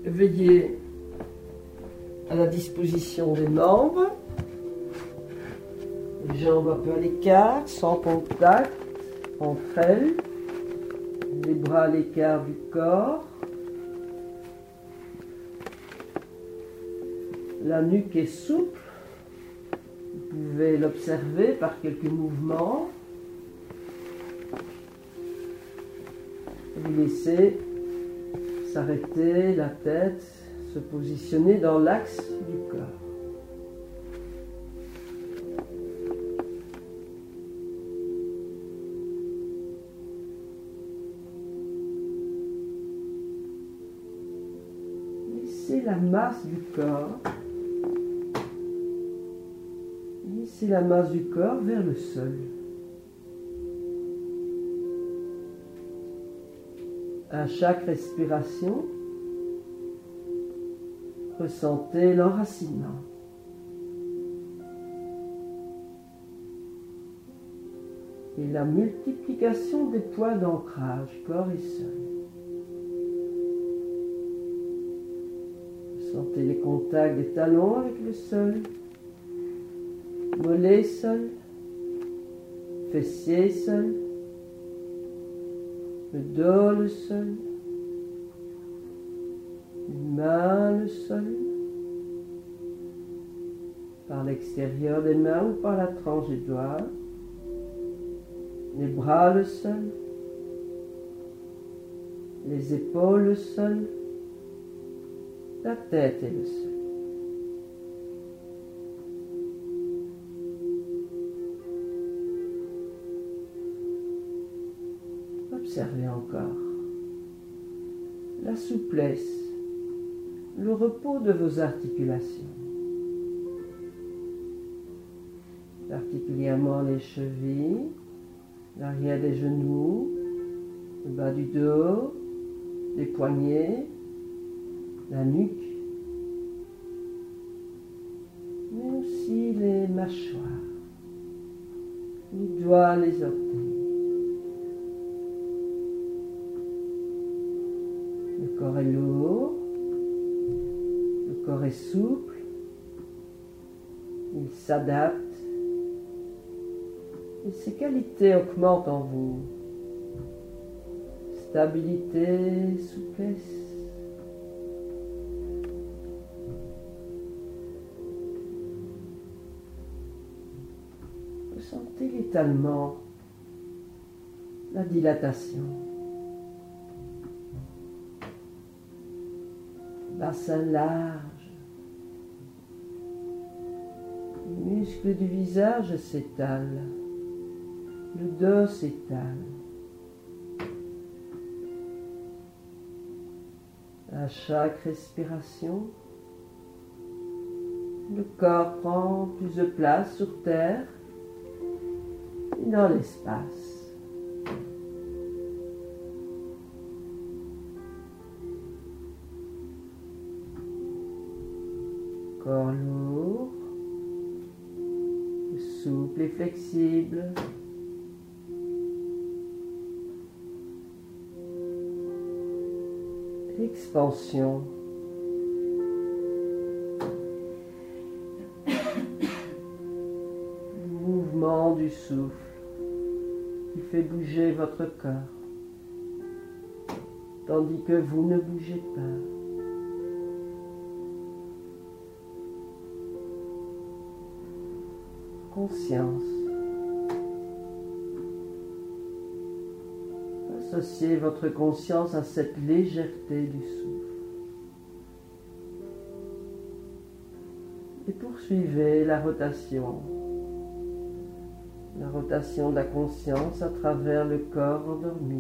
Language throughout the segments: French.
Veillez à la disposition des membres, les jambes un peu à l'écart, sans contact entre elles, les bras à l'écart du corps, la nuque est souple, vous pouvez l'observer par quelques mouvements, vous laissez s'arrêter la tête, se positionner dans l'axe du corps. Laissez la masse du corps, laissez la masse du corps vers le sol. À chaque respiration, ressentez l'enracinement. Et la multiplication des points d'ancrage, corps et sol. Ressentez les contacts des talons avec le sol, mollet sol, fessier sol, le dos le sol, les mains le sol, par l'extérieur des mains ou par la tranche des doigts, les bras le sol, les épaules le sol, la tête et le sol. Observez encore la souplesse, le repos de vos articulations, particulièrement les chevilles, l'arrière des genoux, le bas du dos, les poignets, la nuque, mais aussi les mâchoires, les doigts, les orteils. Le corps est lourd, le corps est souple, il s'adapte et ses qualités augmentent en vous. Stabilité, souplesse. Ressentez l'étalement, la dilatation. Bassin large, les muscles du visage s'étalent, le dos s'étale. À chaque respiration, le corps prend plus de place sur terre et dans l'espace. Corps lourd, souple et flexible. Expansion. Mouvement du souffle qui fait bouger votre corps, tandis que vous ne bougez pas. Conscience. Associez votre conscience à cette légèreté du souffle. Et poursuivez la rotation de la conscience à travers le corps endormi.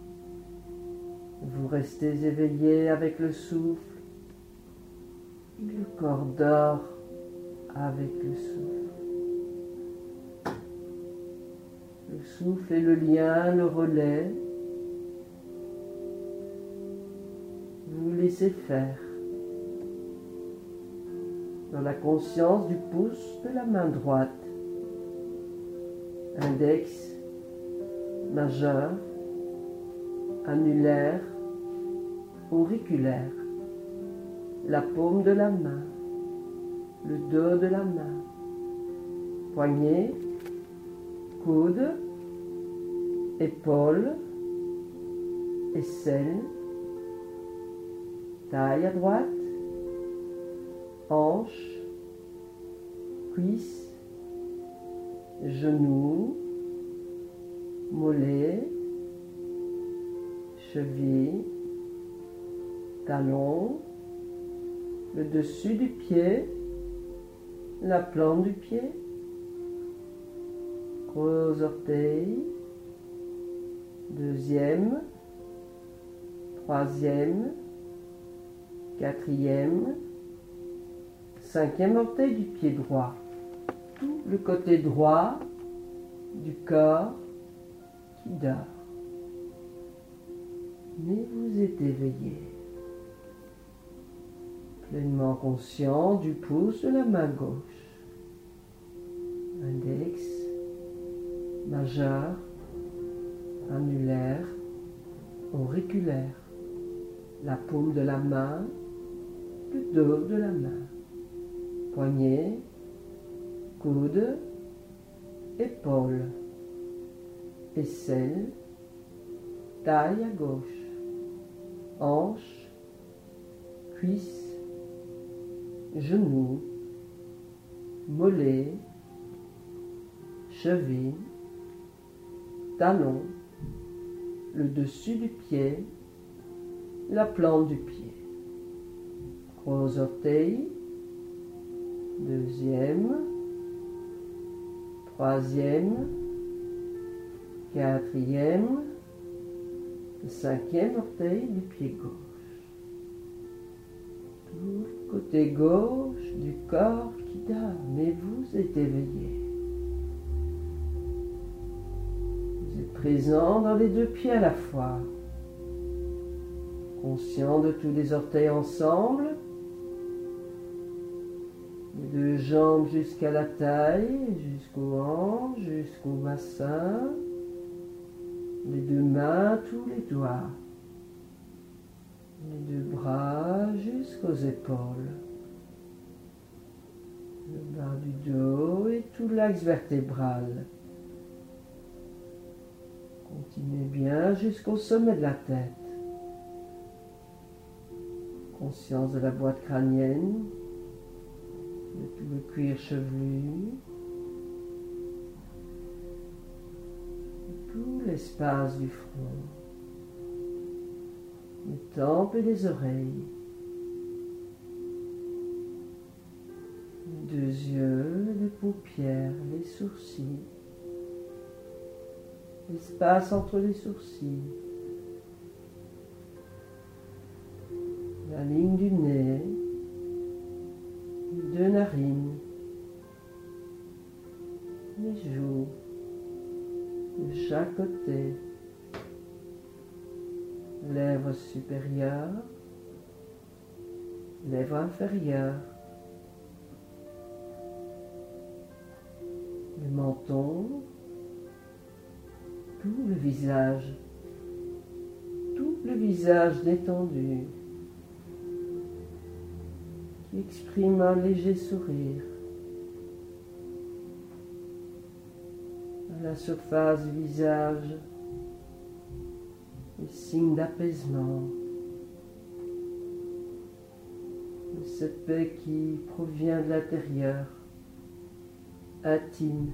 Vous restez éveillé avec le souffle et le corps dort avec le souffle. Le souffle est le lien, le relais. Vous laissez faire. Dans la conscience du pouce de la main droite. Index, majeur, annulaire, auriculaire. la paume de la main, le dos de la main, poignet, coude, épaule, aisselle, taille à droite, hanche, cuisse, genou, mollet, cheville, talon, le dessus du pied, la plante du pied, gros orteil, deuxième, troisième, quatrième, cinquième orteil du pied droit. Tout le côté droit du corps qui dort. Mais vous êtes éveillé, pleinement conscient du pouce de la main gauche, index, majeur, annulaire, auriculaire, la paume de la main, le dos de la main, poignet, coude, épaule, aisselle, taille à gauche, hanche, cuisse, genou, mollet, cheville, talon, le dessus du pied, la plante du pied, gros orteil, deuxième, troisième, quatrième, cinquième orteil du pied gauche. Tout le côté gauche du corps qui dort, mais vous êtes éveillé. Vous êtes présent dans les deux pieds à la fois, conscient de tous les orteils ensemble, les deux jambes jusqu'à la taille, jusqu'aux hanches, jusqu'au bassin, les deux mains, tous les doigts, les deux bras jusqu'aux épaules, le bas du dos et tout l'axe vertébral. Continuez bien jusqu'au sommet de la tête. Conscience de la boîte crânienne, de tout le cuir chevelu, de tout l'espace du front, les tempes et les oreilles, les deux yeux, les paupières, les sourcils, l'espace entre les sourcils, la ligne du nez, les deux narines, les joues, de chaque côté, lèvres supérieures, lèvres inférieures, le menton, tout le visage détendu, qui exprime un léger sourire. À la surface du visage, les signes d'apaisement, de cette paix qui provient de l'intérieur, intime,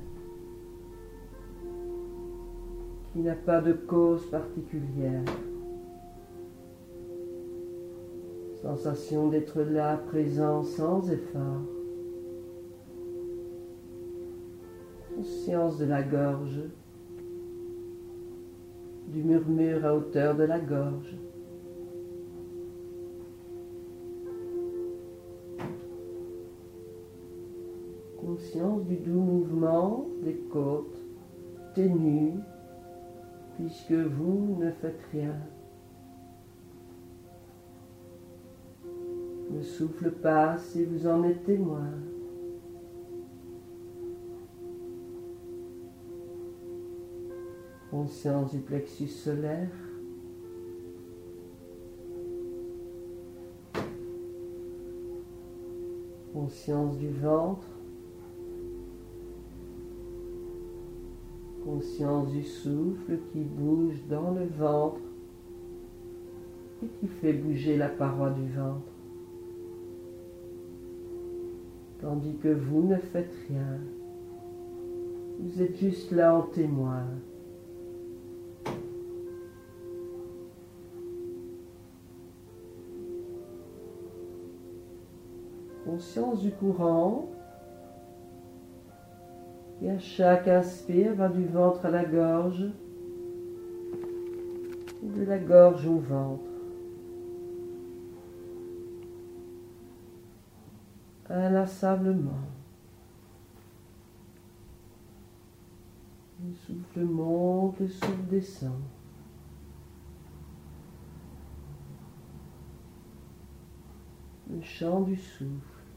qui n'a pas de cause particulière. Sensation d'être là, présent, sans effort. Conscience de la gorge, du murmure à hauteur de la gorge. Conscience du doux mouvement des côtes, ténues, puisque vous ne faites rien. Le souffle passe et vous en êtes témoin. Conscience du plexus solaire. Conscience du ventre, conscience du souffle qui bouge dans le ventre et qui fait bouger la paroi du ventre, tandis que vous ne faites rien. Vous êtes juste là en témoin. Conscience du courant qui à chaque inspire va du ventre à la gorge et de la gorge au ventre. Inlassablement. Le souffle monte, le souffle descend. Le chant du souffle.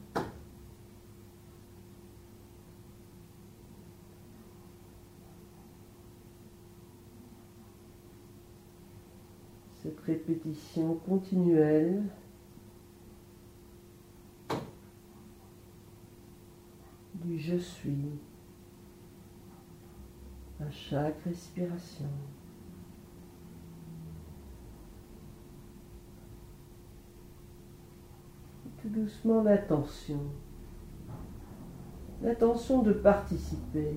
Cette répétition continuelle du je suis à chaque respiration. Tout doucement l'intention de participer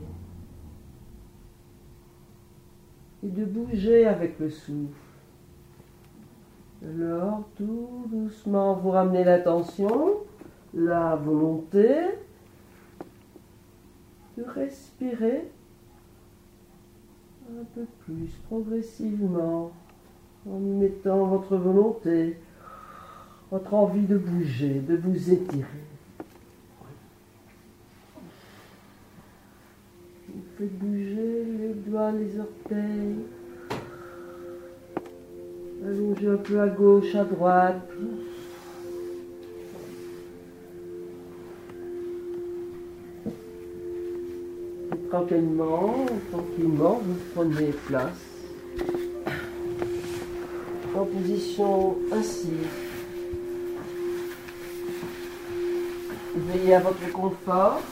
et de bouger avec le souffle. Alors, tout doucement, vous ramenez l'attention, la volonté de respirer un peu plus progressivement en y mettant votre volonté, votre envie de bouger, de vous étirer. Vous faites bouger les doigts, les orteils. Allongez un peu à gauche, à droite. Et tranquillement, vous prenez place en position assise. Veillez à votre confort.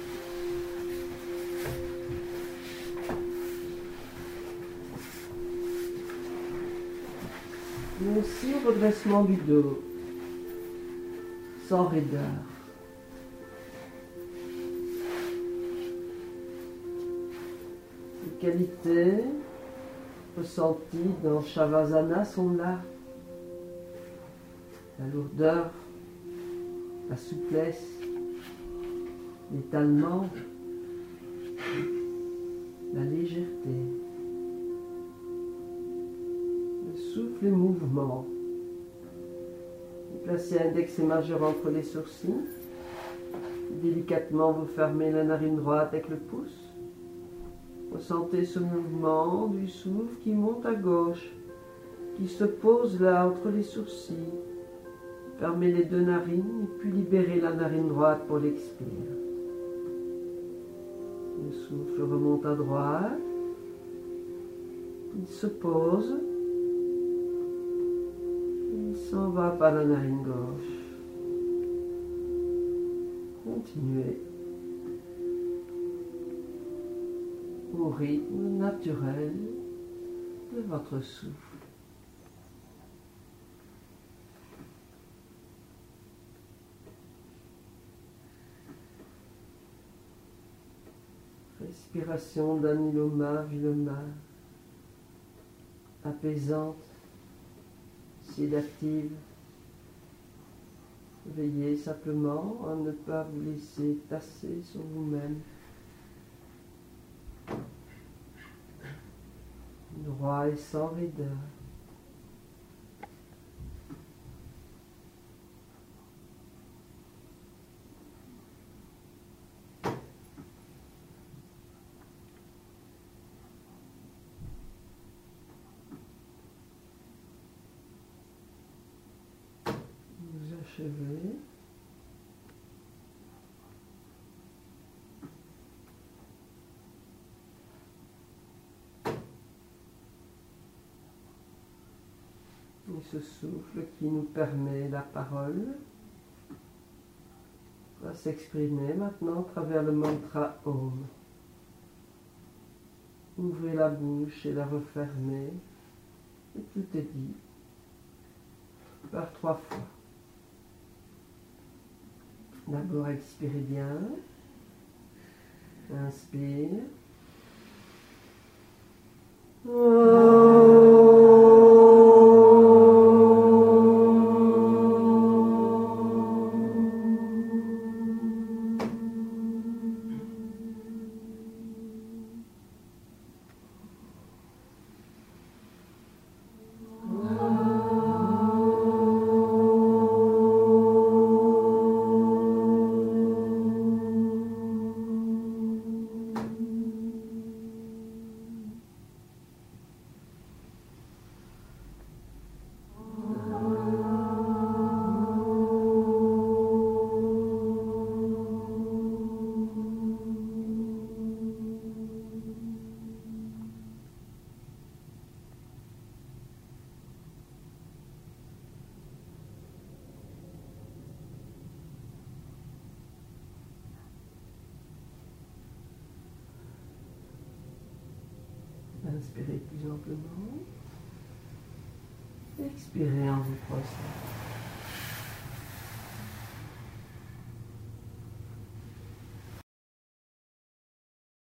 Mais aussi au redressement du dos, sans raideur. Les qualités ressenties dans Shavasana sont là. La lourdeur, la souplesse, l'étalement, la légèreté. Souffle et mouvement. Vous placez index et majeur entre les sourcils. Délicatement, vous fermez la narine droite avec le pouce. Ressentez ce mouvement du souffle qui monte à gauche, qui se pose là entre les sourcils. Fermez les deux narines et puis libérez la narine droite pour l'expire. Le souffle remonte à droite. Il se pose. S'en va par la narine gauche. Continuez au rythme naturel de votre souffle. Respiration d'Aniloma Viloma, apaisante, sédative. Veillez simplement à ne pas vous laisser tasser sur vous-même. Droit et sans raideur. Achevez. Et ce souffle qui nous permet la parole, s'exprimer maintenant à travers le mantra Om. Ouvrez la bouche et la refermez. Et tout est dit. Par 3 fois. D'abord, expirez bien. Inspire. Inspirez plus amplement. Expirez en vous croissant.